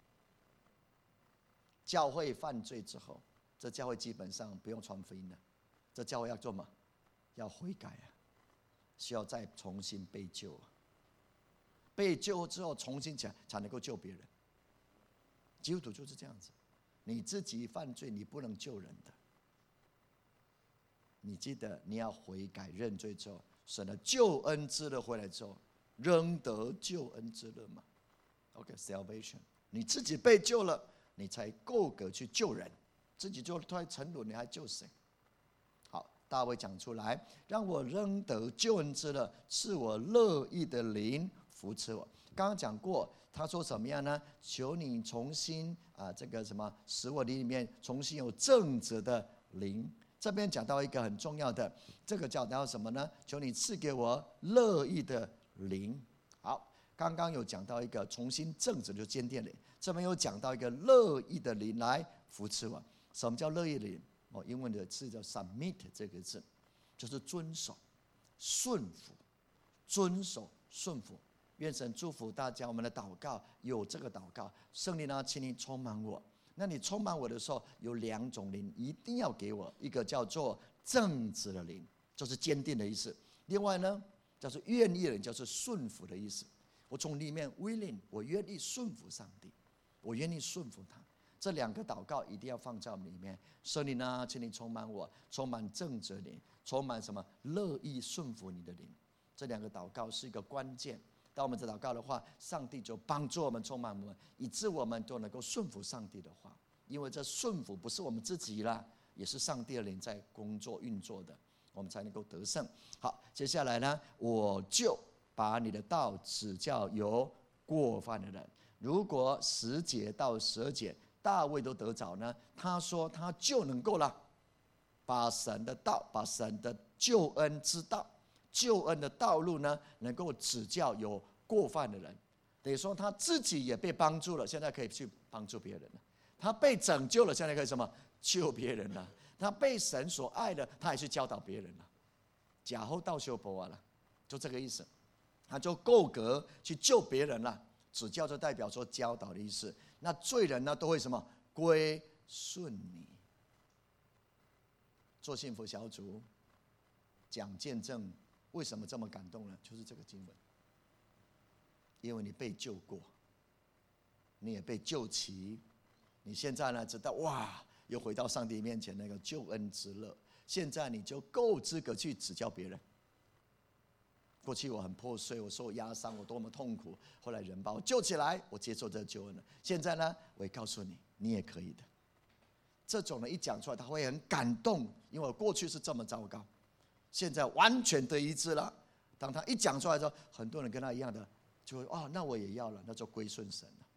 教会犯罪之后，这教会基本上不用传福音了。这教会要做什么？要悔改啊，需要再重新被救啊。被救之后，重新起来才能够救别人。基督徒就是这样子，你自己犯罪，你不能救人的。你记得你要悔改认罪之后，神的救恩之乐回来之后，仍得救恩之乐嘛 ？OK， salvation， 你自己被救了，你才够格去救人。自己就太沉沦，你还救谁？好，大卫讲出来，让我仍得救恩之乐，赐我乐意的灵扶持我。刚刚讲过，他说怎么样呢？求你重新啊，这个什么，使我灵里面重新有正直的灵。这边讲到一个很重要的，这个讲到什么呢？求你赐给我乐意的灵。好，刚刚有讲到一个重新正直的坚定灵，这边有讲到一个乐意的灵来扶持我。什么叫乐意的灵？哦，英文的字叫 submit 这个字，就是遵守、顺服、遵守、顺服。愿神祝福大家，我们的祷告有这个祷告，圣灵啊，请你充满我。那你充满我的时候，有两种灵一定要给我，一个叫做正直的灵，就是坚定的意思；另外呢，叫做愿意的灵，就是顺服的意思。我从里面 willing， 我愿意顺服上帝，我愿意顺服他。这两个祷告一定要放在我们里面。圣灵啊，请你充满我，充满正直的灵，充满什么？乐意顺服你的灵。这两个祷告是一个关键。当我们在祷告的话，上帝就帮助我们充满我们，以致我们都能够顺服上帝的话。因为这顺服不是我们自己啦，也是上帝的灵在工作运作的，我们才能够得胜。好，接下来呢，我就把你的道指教有过犯的人。如果十节到十二节大卫都得着呢，他说他就能够了，把神的道，把神的救恩之道。救恩的道路呢，能够指教有过犯的人，等于说他自己也被帮助了，现在可以去帮助别人了。他被拯救了，现在可以什么？救别人了。他被神所爱的，他也去教导别人了。假后道修博啊了，就这个意思。他就够格去救别人了。指教就代表说教导的意思。那罪人呢，都会什么？归顺你。做幸福小组，讲见证。为什么这么感动呢？就是这个经文，因为你被救过，你也被救齐，你现在呢知道哇，又回到上帝面前那个救恩之乐，现在你就够资格去指教别人。过去我很破碎，我受压伤，我多么痛苦，后来人把我救起来，我接受这个救恩了。现在呢，我也告诉你，你也可以的。 这种人一讲出来，他会很感动，因为我过去是这么糟糕，现在完全得医治了。当他一讲出来之后，很多人跟他一样的，就会哦，那我也要了，那就归顺神了。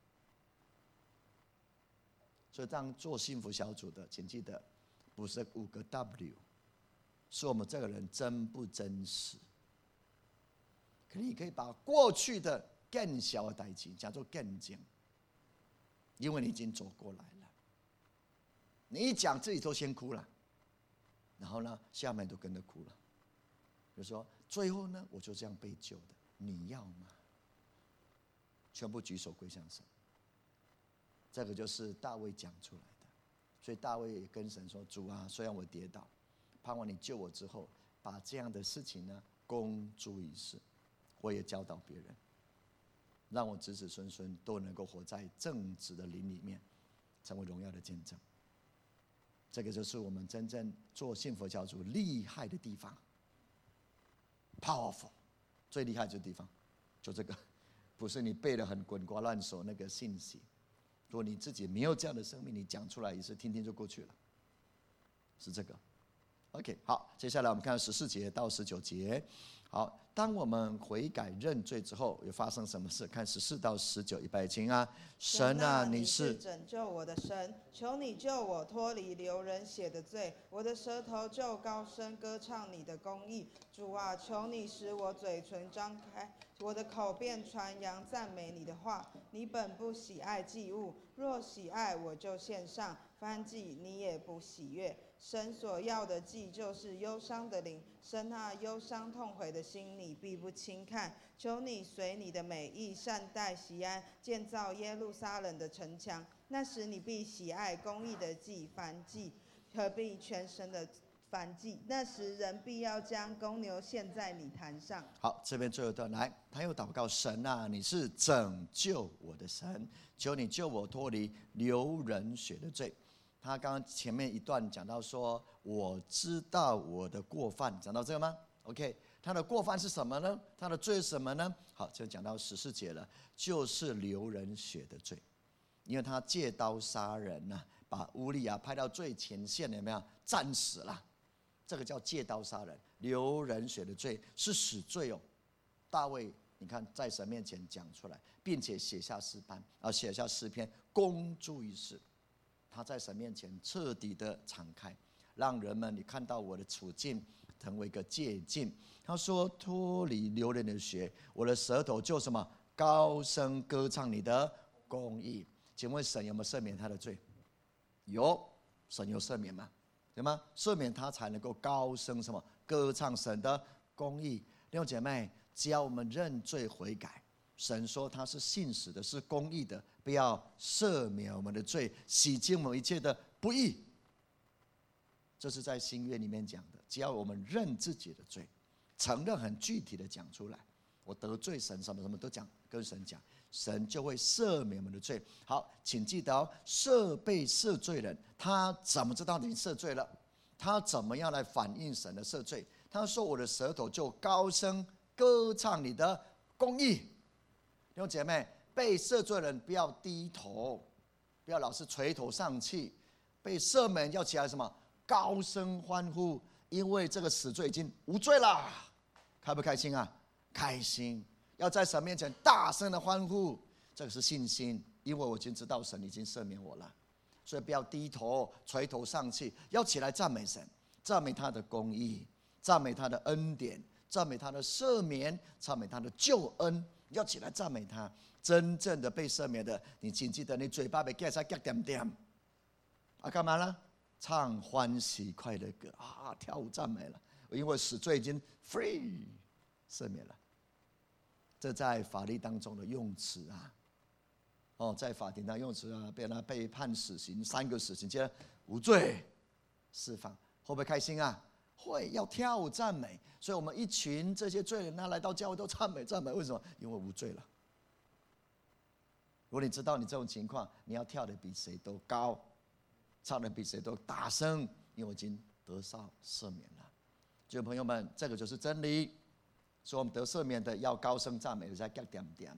所以，当做幸福小组的，请记得，不是五个 W， 是我们这个人真不真实。可你可以把过去的更小的代志叫做更精，因为你已经走过来了。你一讲自己都先哭了，然后呢，下面都跟着哭了。就说最后呢，我就这样被救的，你要吗？全部举手归向神。这个就是大卫讲出来的，所以大卫也跟神说：“主啊，虽然我跌倒，盼望你救我之后，把这样的事情呢公诸于世，我也教导别人，让我子子孙孙都能够活在正直的灵里面，成为荣耀的见证。”这个就是我们真正做幸福小组厉害的地方 ，powerful， 最厉害的地方就这个，不是你背得很滚瓜烂熟那个信息。如果你自己没有这样的生命，你讲出来也是听听就过去了，是这个。OK， 好，接下来我们看十四节到十九节。好，当我们悔改认罪之后，又发生什么事？看十四到十九，预备起啊！ 神啊，你是拯救我的神，求你救我脱离流人血的罪，我的舌头就高声歌唱你的公义。主啊，求你使我嘴唇张开，我的口便传扬赞美你的话。你本不喜爱祭物，若喜爱，我就献上；燔祭你也不喜悦。神所要的祭就是忧伤的灵，神啊，忧伤痛悔的心你必不轻看。求你随你的美意善待锡安，建造耶路撒冷的城墙。那时你必喜爱公义的祭、燔祭，何必全身的燔祭？那时人必要将公牛献在你坛上。 好，这边最后一段来，他又祷告：神啊，你是拯救我的神，求你救我脱离流人血的罪。他刚刚前面一段讲到说，我知道我的过犯，讲到这个吗 ？OK， 他的过犯是什么呢？他的罪是什么呢？好，就讲到十四节了，就是流人血的罪，因为他借刀杀人呐、啊，把乌利亚派到最前线，有没有战死了？这个叫借刀杀人，流人血的罪是死罪哦。大卫，你看在神面前讲出来，并且写下诗篇啊，写下诗篇，公诸于世。他在神面前彻底的敞开，让人们你看到我的处境成为一个借鉴。他说：“脱离流人的血，我的舌头就什么高声歌唱你的公义。”请问神有没有赦免他的罪？有，神有赦免吗？对吗？赦免他才能够高声什么歌唱神的公义。弟兄姐妹，只要我们认罪悔改，神说他是信实的，是公义的，不要赦免我们的罪，洗净我们一切的不义。这是在新约里面讲的，只要我们认自己的罪，承认很具体的讲出来，我得罪神，什么什么都讲，跟神讲，神就会赦免我们的罪。好，请记得哦，赦被赦罪人，他怎么知道你赦罪了？他怎么样来反映神的赦罪？他说：“我的舌头就高声歌唱你的公义。”弟兄姐妹，被赦罪人不要低头，不要老是垂头丧气。被赦免要起来什么？高声欢呼，因为这个死罪已经无罪了。开不开心啊？开心！要在神面前大声的欢呼，这个是信心，因为我已经知道神已经赦免我了。所以不要低头垂头丧气，要起来赞美神，赞美他的公义，赞美他的恩典，赞美他的赦免，赞美他的救恩。要起来赞美他，真正的被赦免的，你请记得，你嘴巴被盖上盖点点，啊，干嘛呢？唱欢喜快乐歌啊，跳舞赞美了，因为死罪已经 free 赦免了。这在法律当中的用词啊，哦，在法庭当用词啊，被他被判死刑，三个死刑，接着无罪释放，会不会开心啊？会，要跳舞赞美。所以我们一群这些罪人，他来到教会都赞美赞美，为什么？因为无罪了。如果你知道你这种情况，你要跳得比谁都高，唱得比谁都大声，因为我已经得赦赦免了。所以朋友们，这个就是真理。所以我们得赦免的要高声赞美，在叫点点，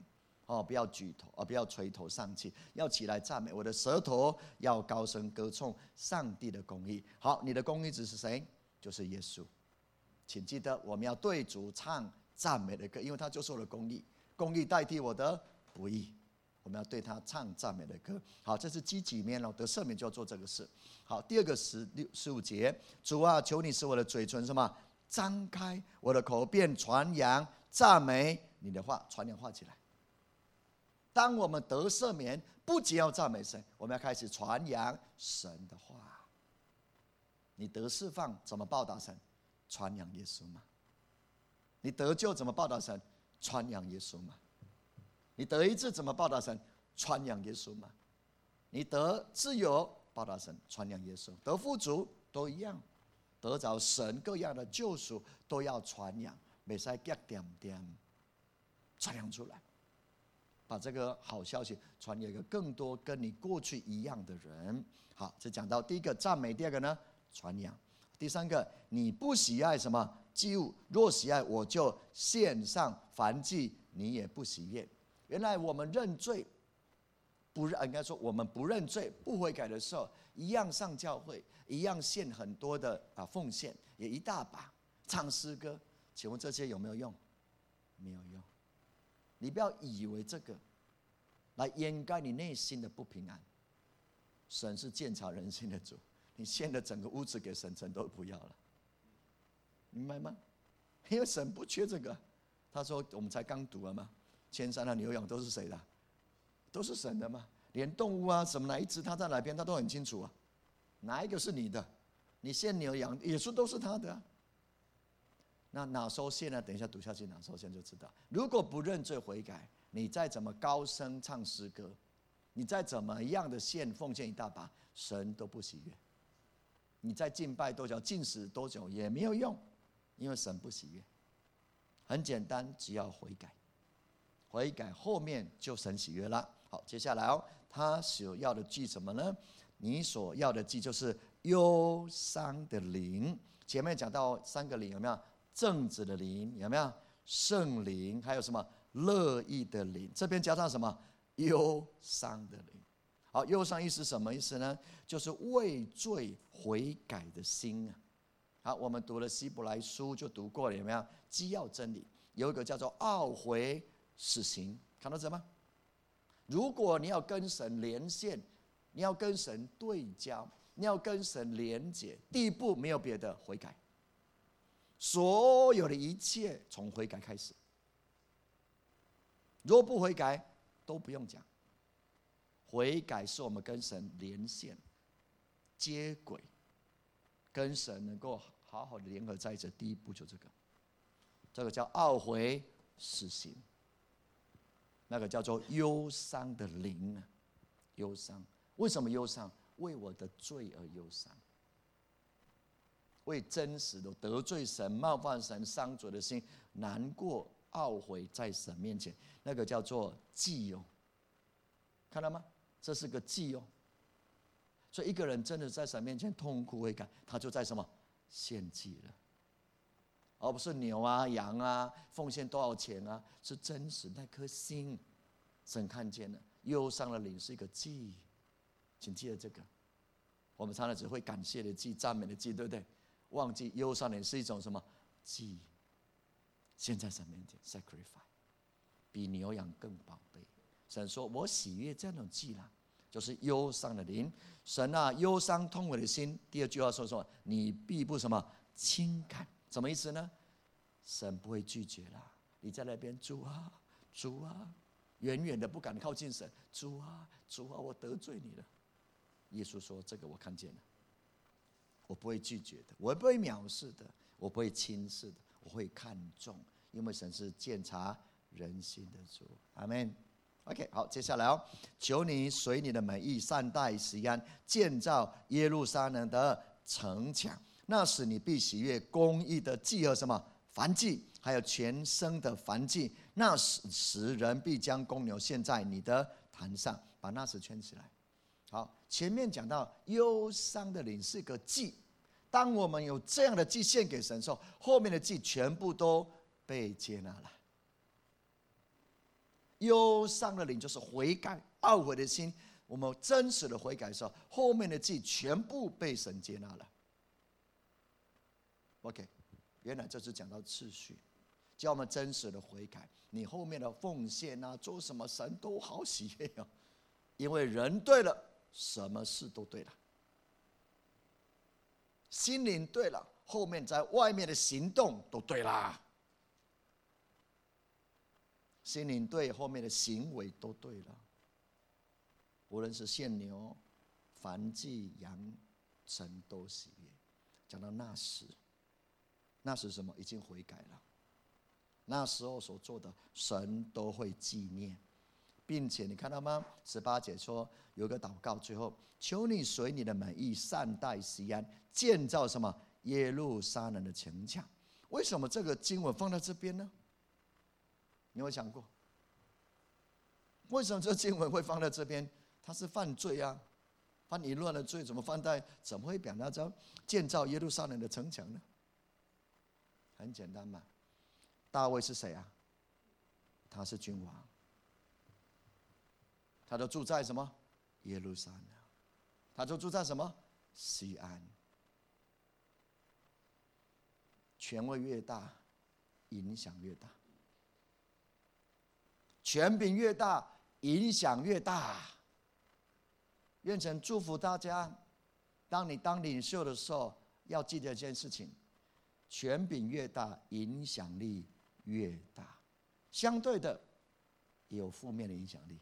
哦，不要举头，哦，不要垂头丧气，要起来赞美。我的舌头要高声歌颂上帝的公义。好，你的公义指是谁？就是耶稣。请记得，我们要对主唱赞美的歌，因为他就是我的公义，公义代替我的不义。我们要对他唱赞美的歌。好，这是积极面了，得赦免就要做这个事。好，第二个十六十五节，主啊，求你使我的嘴唇什么张开，我的口便传扬赞美你的话，传扬话起来。当我们得赦免，不仅要赞美神，我们要开始传扬神的话。你得释放怎么报答神？传扬耶稣嘛。你得救怎么报答神？传扬耶稣嘛。你得医治怎么报答神？传扬耶稣嘛。你得自由报答神，传扬耶稣。得富足都一样，得着神各样的救赎都要传扬，不可以夹点点传扬出来。把这个好消息传给一个更多跟你过去一样的人。好，这讲到第一个赞美，第二个呢传扬，第三个你不喜爱什么祭物，若喜爱我就献上燔祭，你也不喜悦。原来我们认罪，不应该说我们不认罪不悔改的时候，一样上教会，一样献很多的啊奉献，也一大把唱诗歌。请问这些有没有用？没有用。你不要以为这个来掩盖你内心的不平安。神是鉴察人心的主，你献的整个屋子给神，神都不要了，明白吗？因为神不缺这个。他说我们才刚读了嘛，千山和牛羊都是谁的？都是神的嘛。连动物啊什么哪一只他在哪边他都很清楚啊，哪一个是你的？你献牛羊也是都是他的啊。那哪时候献呢？等一下读下去，哪时候献就知道。如果不认罪悔改，你再怎么高声唱诗歌，你再怎么样的献奉献一大把，神都不喜悦。你再敬拜多久，禁食多久也没有用，因为神不喜悦。很简单，只要悔改，悔改后面就神喜悦了。好，接下来哦，他所要的祭什么呢？你所要的祭就是忧伤的灵。前面讲到三个灵，有没有？正直的灵，有没有？圣灵，还有什么？乐意的灵。这边加上什么？忧伤的灵。好，忧伤意思什么意思呢？就是为罪悔改的心啊。好，我们读了希伯来书就读过了，有没有？基要真理有一个叫做懊悔死刑，看到这吗？如果你要跟神连线，你要跟神对焦，你要跟神连结，第一步没有别的，悔改。所有的一切从悔改开始。若不悔改，都不用讲。悔改是我们跟神连线、接轨，跟神能够好好的联合在一起的第一步就这个。这个叫懊悔死刑，那个叫做忧伤的灵啊，忧伤。为什么忧伤？为我的罪而忧伤。为真实的得罪神、冒犯神、伤主的心难过、懊悔，在神面前，那个叫做祭哦。看到吗？这是个祭哦。所以一个人真的在神面前痛苦悔改，他就在什么献祭了，而不是牛啊、羊啊，奉献多少钱啊，是真实那颗心，神看见了。忧伤的灵是一个祭，请记得这个。我们常常只会感谢的祭、赞美的祭，对不对？忘记忧伤的是一种什么祭？现在神面前 sacrifice， 比牛羊更宝贝。神说：“我喜悦这样的祭啦，就是忧伤的灵。神啊，忧伤痛悔的心。”第二句话说说，你必不什么轻看，什么意思呢？神不会拒绝啦。你在那边主啊主啊，远远的不敢靠近神，主啊主啊，我得罪你了。耶稣说：“这个我看见了。”我不会拒绝的，我不会藐视的，我不会轻视的，我会看重，因为神是鉴察人心的主。阿们。OK， 好，接下来哦，求你随你的美意善待锡安，建造耶路撒冷的城墙。那时你必喜悦公义的祭和什么燔祭，还有全牲的燔祭。那时人必将公牛献在你的坛上，把那时圈起来。好，前面讲到忧伤的灵是个祭，当我们有这样的祭献给神的时候，后面的祭全部都被接纳了。 忧伤的灵就是悔改、懊悔的心。我们真实的悔改的时候，后面的记全部被神接纳了。OK， 原来这是讲到次序，叫我们真实的悔改。你后面的奉献啊，做什么神都好喜悦哦，因为人对了，什么事都对了。心灵对了，后面在外面的行动都对啦。心灵对，后面的行为都对了。无论是献牛、燔祭、羊，神都喜悦。讲到那时，那时什么？已经悔改了。那时候所做的，神都会纪念，并且你看到吗？十八节说有个祷告，最后求你随你的美意善待西安，建造什么？耶路撒冷的城墙。为什么这个经文放在这边呢？你有想过，为什么这经文会放在这边？它是犯罪啊，犯淫乱的罪，怎么放在？怎么会表达着建造耶路撒冷的城墙呢？很简单嘛，大卫是谁啊？他是君王，他就住在什么？耶路撒冷，他就住在什么？西安。权位越大，影响越大；权柄越大，影响越大。愿神祝福大家，当你当领袖的时候，要记得一件事情：权柄越大，影响力越大。相对的，也有负面的影响力。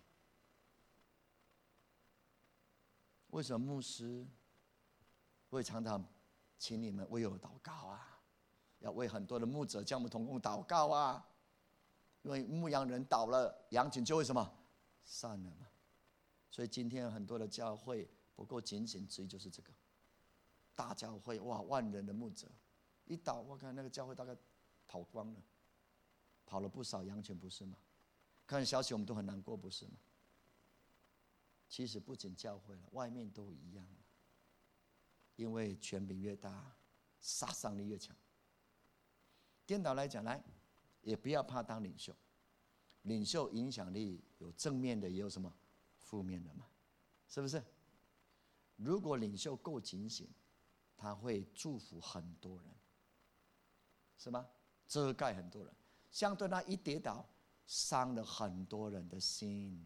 为什么牧师会常常请你们为我祷告啊？要为很多的牧者叫我们同工祷告啊？因为牧羊人倒了，羊群就会什么散了嘛。所以今天很多的教会不够警醒之一就是这个。大教会哇，万人的牧者一倒，我看那个教会大概跑光了，跑了不少羊群，不是吗？看消息我们都很难过，不是吗？其实不仅教会了，外面都一样，因为权柄越大，杀伤力越强。颠倒来讲，来也不要怕当领袖，领袖影响力有正面的，也有什么负面的嘛，是不是？如果领袖够警醒，他会祝福很多人，是吗？遮盖很多人，相对他一跌倒，伤了很多人的心。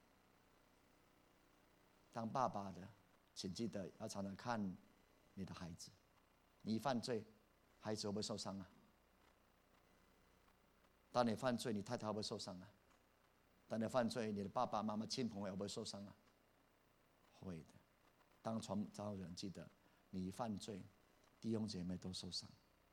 当爸爸的，请记得要常常看你的孩子，你一犯罪，孩子会不会受伤啊？当你犯罪，你太太会不会受伤啊？当你犯罪，你的爸爸妈妈、亲朋友会不会受伤啊？会的。当传道人记得，你一犯罪，弟兄姐妹都受伤。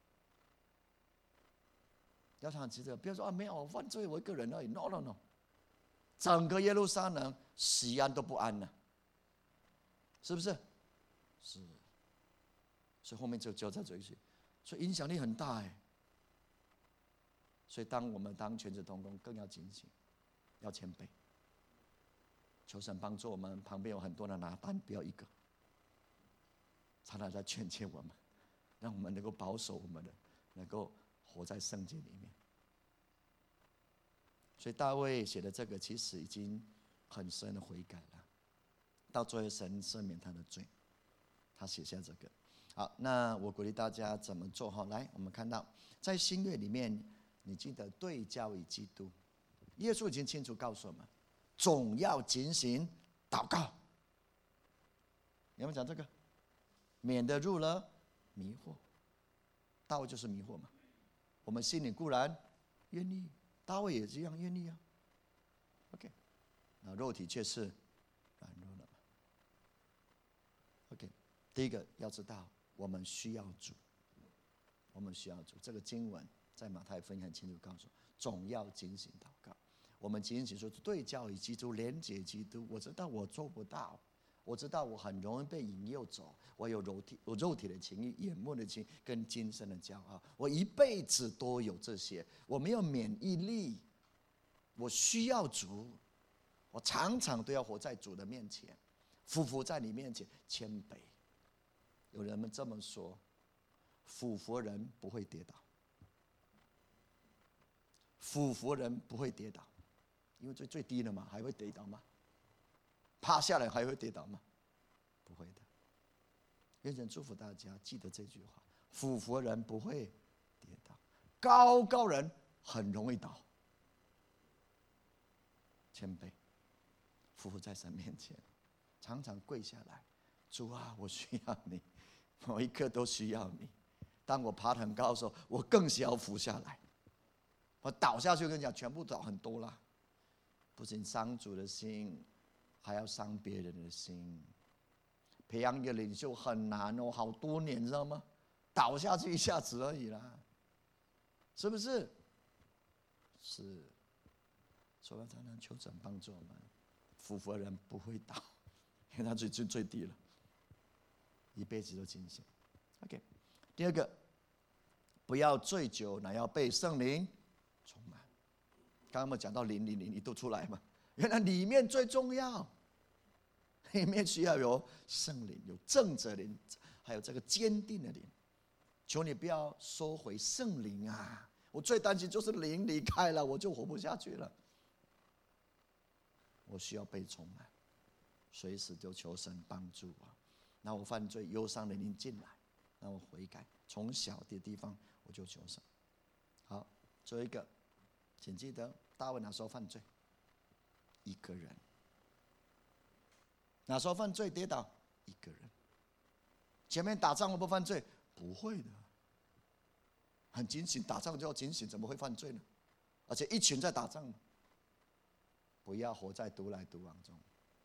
要常记得，不要说啊，没有我犯罪，我一个人而已。No no no， 整个耶路撒冷、西安都不安了，是不是？是。所以后面就交在这里，所以影响力很大哎。所以当我们当全职同工，更要警醒，要谦卑。求神帮助我们，旁边有很多的拿单，不要一个，常常在劝诫我们，让我们能够保守我们的，能够活在圣洁里面。所以大卫写的这个，其实已经很深的悔改了，到最后神赦免他的罪，他写下这个。好，那我鼓励大家怎么做哈？来，我们看到在新约里面，你记得对焦于基督，耶稣已经清楚告诉我们，总要警醒祷告。有没有讲这个？免得入了迷惑。大卫就是迷惑嘛。我们心里固然愿意，大卫也这样愿意啊。OK， 那肉体却是软弱了嘛。OK， 第一个要知道，我们需要主，我们需要主。这个经文在马太福音很清楚告诉，总要警醒祷告。我们警醒说，对焦于基督，连结基督。我知道我做不到，我知道我很容易被引诱走，我有肉体，我肉体的情欲、眼目的情欲跟今生的骄傲，我一辈子都有这些，我没有免疫力，我需要主，我常常都要活在主的面前，俯伏在你面前谦卑。有人们这么说，俯伏人不会跌倒，俯伏人不会跌倒， 因为最最低了嘛，还会跌倒吗？趴下来还会跌倒吗？不会的。愿神祝福大家，记得这句话：俯伏人不会跌倒，高高人很容易倒。谦卑，俯伏在神面前，常常跪下来，主啊，我需要你，每一刻都需要你。当我爬得很高的时候，我更需要俯下来。我倒下去跟你讲，全部倒很多啦，不仅伤主的心，还要伤别人的心。培养一个领袖很难哦，好多年，知道吗？倒下去一下子而已啦，是不是？是。所以常常求神帮助我们，俯伏的人不会倒，因为他最最最低了，一辈子都警醒。OK， 第二个，不要醉酒，乃要被圣灵充满。刚刚我们讲到灵灵灵，你都出来嘛？原来里面最重要，里面需要有圣灵，有正直灵，还有这个坚定的灵。求你不要收回圣灵啊！我最担心就是灵离开了，我就活不下去了。我需要被充满，随时就求神帮助我。那我犯罪，忧伤的灵进来，那我悔改，从小的地方我就求神。好，最后一个，请记得大卫哪时候犯罪？一个人。哪时候犯罪跌倒？一个人。前面打仗会不犯罪？不会的，很警醒，打仗就要警醒，怎么会犯罪呢？而且一群在打仗。不要活在独来独往中，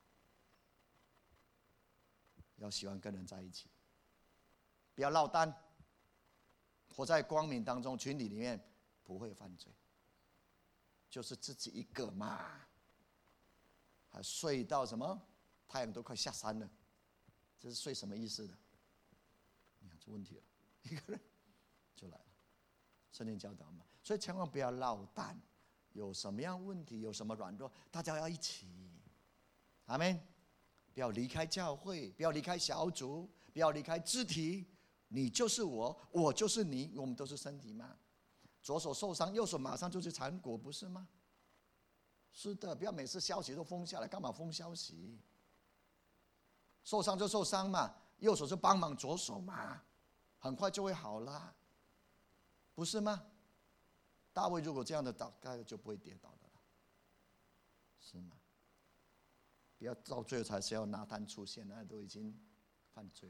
要喜欢跟人在一起，不要落单，活在光明当中，群体里面不会犯罪，就是自己一个嘛，还睡到什么？太阳都快下山了，这是睡什么意思的？你看出问题了，一个人就来了，圣经教导嘛，所以千万不要落单。有什么样问题，有什么软弱，大家要一起。阿们。不要离开教会，不要离开小组，不要离开肢体。你就是我，我就是你，我们都是身体嘛。左手受伤，右手马上就去缠裹，不是吗？是的，不要每次消息都封下来，干嘛封消息？受伤就受伤嘛，右手就帮忙左手嘛，很快就会好啦，不是吗？大卫如果这样的祷告，就不会跌倒的了，是吗？不要到最后才是要拿单出现，那都已经犯罪了。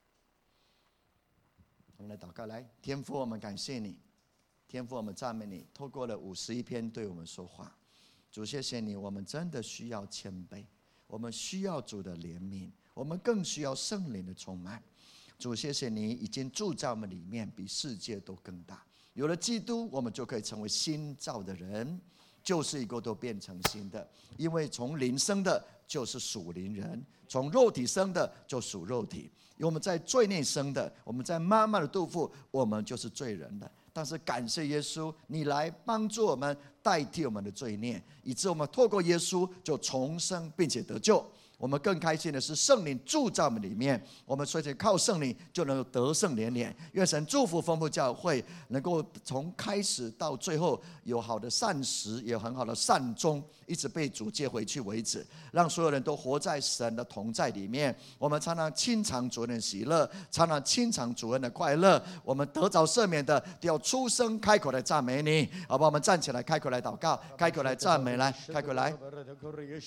我们来祷告，来，天父，我们感谢你，天父，我们赞美你，透过了五十一篇对我们说话。主，谢谢你，我们真的需要谦卑，我们需要主的怜悯，我们更需要圣灵的充满。主，谢谢你已经住在我们里面，比世界都更大。有了基督，我们就可以成为新造的人，旧事已过，都变成新的。因为从灵生的就是属灵人，从肉体生的就属肉体。因为我们在罪内生的，我们在慢慢的度父，我们就是罪人的。但是感谢耶稣，你来帮助我们，代替我们的罪孽，以致我们透过耶稣就重生，并且得救。我们更开心的是，圣灵住在我们里面，我们所以靠圣灵就能够得胜连连。愿神祝福丰富教会，能够从开始到最后有好的善始，也有很好的善终，一直被主接回去为止。让所有人都活在神的同在里面。我们常常亲尝主恩的喜乐，常常亲尝主恩的快乐。我们得着赦免的，都要出声开口来赞美你，好吧？我们站起来，开口来祷告，开口来赞美，来，开口来。